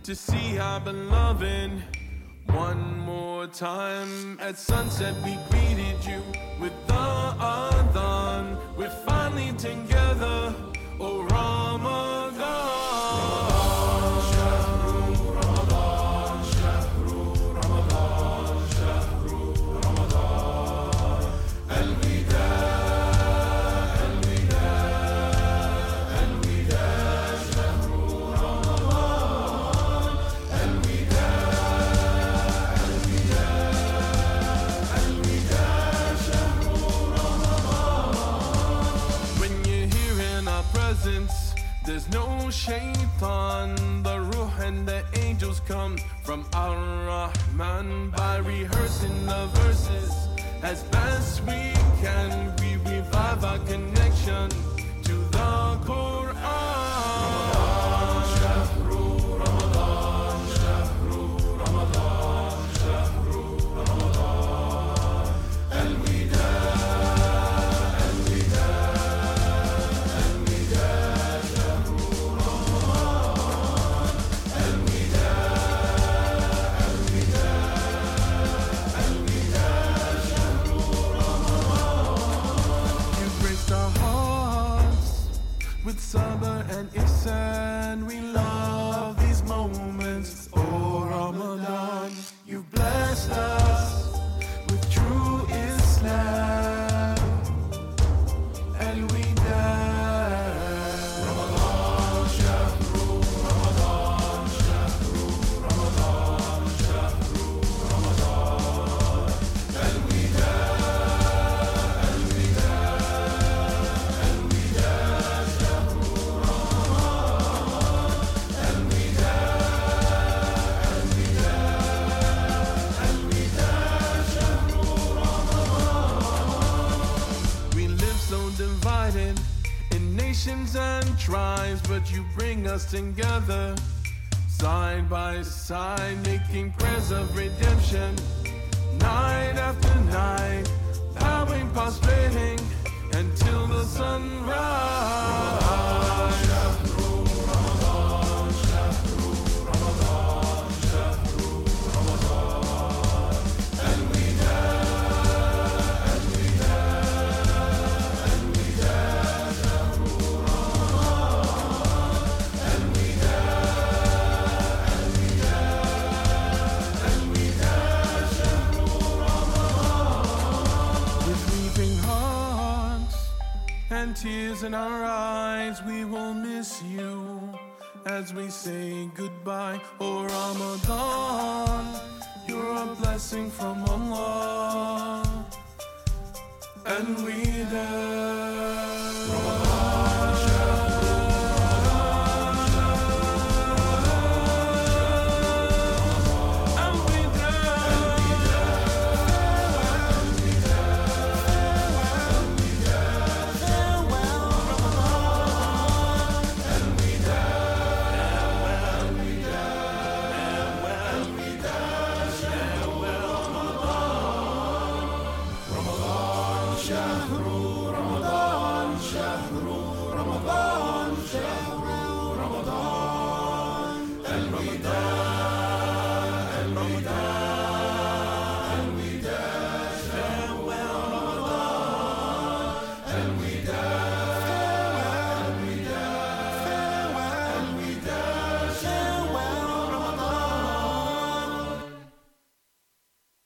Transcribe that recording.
to see our beloved one more time. At sunset we greeted you with the adhan. We're finally together, oh Ramadan. There's no shaitan, the ruh and the angels come from Ar-Rahman. By rehearsing the verses as best we can, we revive our connection to the Quran. With sabr and ihsan, we love these moments. Oh Ramadan, you blessed us with true Islam, and we dance. Ramadan, shahru Ramadan, shahru Ramadan, shahru Ramadan, and we dance, and we dance, and we dance. Divided in nations and tribes, but you bring us together side by side, making prayers of redemption night after night, bowing, prostrating until the sunrise. And tears in our eyes, we will miss you as we say goodbye. Oh Ramadan, you're a blessing from Allah, and we dance.